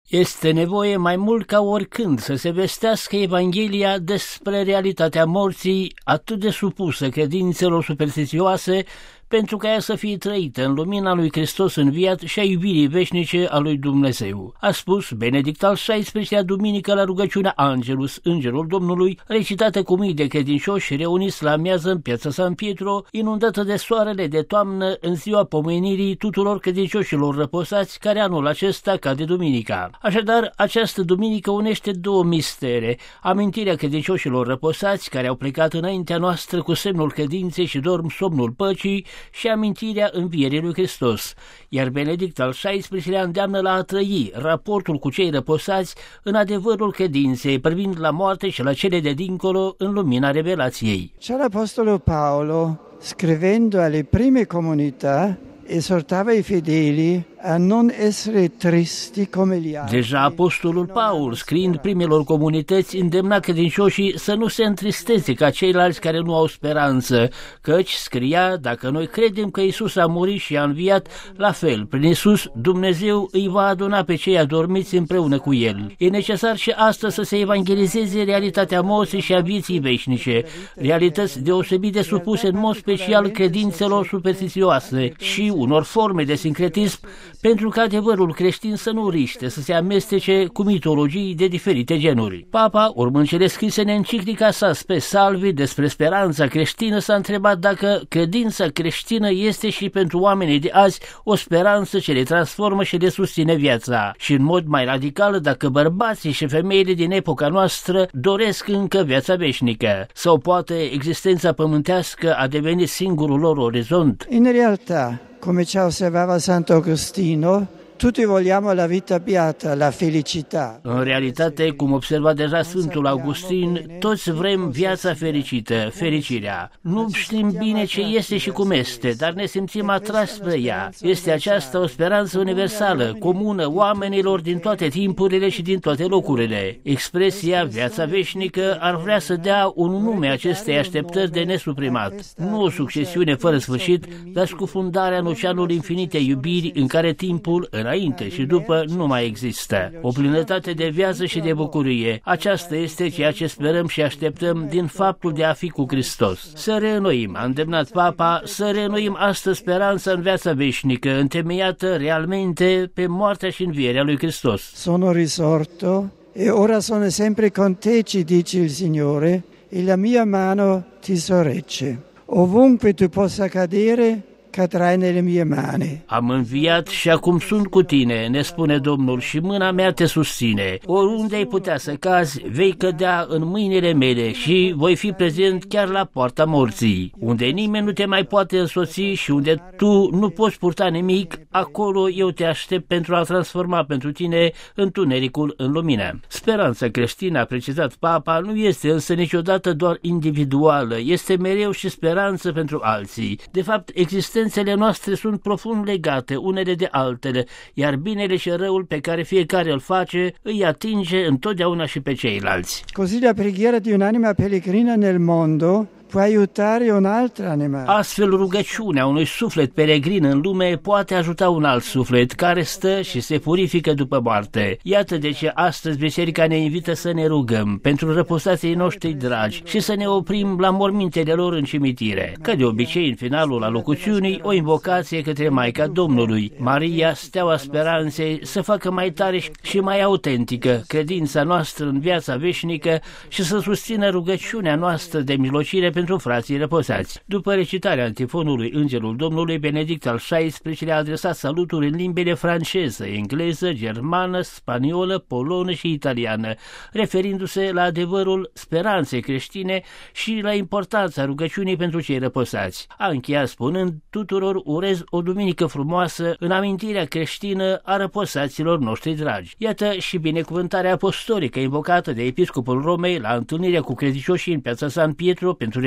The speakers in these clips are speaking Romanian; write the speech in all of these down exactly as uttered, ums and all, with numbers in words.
Este nevoie mai mult ca oricând să se vestească Evanghelia despre realitatea morții atât de supusă credințelor superstițioase, pentru ca ea să fie trăită în lumina lui Hristos înviat și a iubirii veșnice a lui Dumnezeu. A spus Benedict al șaisprezecelea duminică la rugăciunea Angelus, Îngerul Domnului, recitată cu mii de credincioși reuniți la amiază în piața San Pietro, inundată de soarele de toamnă în ziua pomenirii tuturor credincioșilor răposați, care anul acesta cade duminica. Așadar, această duminică unește două mistere: amintirea credincioșilor răposați care au plecat înaintea noastră cu semnul credinței și dorm somnul păcii, și amintirea învierii lui Hristos, iar Benedict al șaisprezecelea îndeamnă la a trăi raportul cu cei răposați în adevărul credinței, privind la moarte și la cele de dincolo în lumina revelației. Già l'Apostolo Paolo, scrivendo alle prime comunità, esortava i fedeli a non essere tristi come gli altri. Deja apostolul Paul, scriind primelor comunități, îndemna credincioșii să nu se întristeze ca ceilalți care nu au speranță, căci, scria, dacă noi credem că Iisus a murit și a înviat, la fel, prin Iisus, Dumnezeu îi va aduna pe cei adormiți împreună cu El. E necesar și astăzi să se evangelizeze realitatea morții și a vieții veșnice, realități deosebit de supuse în mod special credințelor superstițioase și unor forme de sincretism, pentru că adevărul creștin să nu riște să se amestece cu mitologii de diferite genuri. Papa, urmând cele scrise în enciclica sa Spe Salvi despre speranța creștină, s-a întrebat dacă credința creștină este și pentru oamenii de azi o speranță ce le transformă și le susține viața, și în mod mai radical dacă bărbații și femeile din epoca noastră doresc încă viața veșnică, sau poate existența pământească a devenit singurul lor orizont. In realtà, come ci osservava Sant'Agostino, tutti vogliamo la vita beata, la felicità. În realitate, cum observa deja Sfântul Augustin, toți vrem viața fericită, fericirea. Nu știm bine ce este și cum este, dar ne simțim atrași spre ea. Este aceasta o speranță universală, comună oamenilor din toate timpurile și din toate locurile. Expresia viața veșnică ar vrea să dea un nume acestei așteptări de nesuprimat. Nu o succesiune fără sfârșit, dar scufundarea în oceanul infinitei iubiri în care timpul, înainte și după, nu mai există. O plinătate de viață și de bucurie. Aceasta este ceea ce sperăm și așteptăm din faptul de a fi cu Hristos. Să reînnoim, a îndemnat Papa, să reînnoim astăzi speranța în viața veșnică, întemeiată realmente pe moartea și învierea lui Hristos. Sono risorto e ora sono sempre con te, ci dice il Signore, e la mia mano ti sorregge. Ovunque tu possa cadere, cadrai nelle mie mani. Am înviat și acum sunt cu tine, ne spune Domnul, și mâna mea te susține. Oriunde ai putea să cazi, vei cădea în mâinile mele și voi fi prezent chiar la poarta morții. Unde nimeni nu te mai poate însoți și unde tu nu poți purta nimic, acolo eu te aștept pentru a transforma pentru tine întunericul în lumină. Speranța creștină, a precizat Papa, nu este însă niciodată doar individuală, este mereu și speranță pentru alții. De fapt, există Existențele noastre sunt profund legate unele de altele, iar binele și răul pe care fiecare îl face îi atinge întotdeauna și pe ceilalți. Così la preghiera di un'anima pellegrina nel mondo può aiutare un'altra anima. Astfel, rugăciunea unui suflet peregrin în lume poate ajuta un alt suflet care stă și se purifică după moarte. Iată de ce astăzi Biserica ne invită să ne rugăm pentru răposații noștri dragi și să ne oprim la mormintele lor în cimitire. Ca de obicei, în finalul alocuțiunii, o invocație către Maica Domnului, Maria, steaua speranței, să facă mai tare și mai autentică credința noastră în viața veșnică și să susțină rugăciunea noastră de milocire pentru frații răposați. După recitarea antifonului Îngerul Domnului, Benedict al șaisprezecelea a adresat saluturi în limbile franceză, engleză, germană, spaniolă, polonă și italiană, referindu-se la adevărul speranței creștine și la importanța rugăciunii pentru cei răposați. A încheiat spunând: tuturor urez o duminică frumoasă în amintirea creștină a răposaților noștri dragi. Iată și binecuvântarea apostolică invocată de episcopul Romei la întâlnirea cu credincioșii în piața San Pietro pentru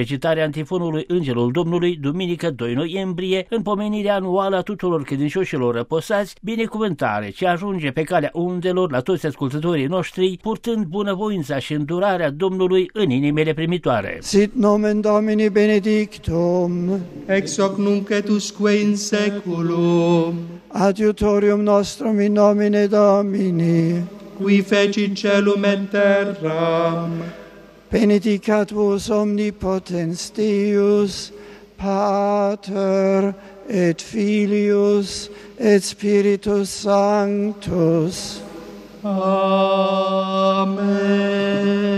recitarea antifonului Îngerul Domnului, duminică doi noiembrie, în pomenirea anuală a tuturor credincioșilor răposați, binecuvântare ce ajunge pe calea undelor la toți ascultătorii noștri, purtând bunăvoința și îndurarea Domnului în inimile primitoare. Sit nomen Domini benedictum, ex hoc nunc et usque in saeculum, adiutorium nostrum in nomine Domini, qui fecit celum et terram, benedicat vos omnipotens Deus, Pater et Filius et Spiritus Sanctus. Amen.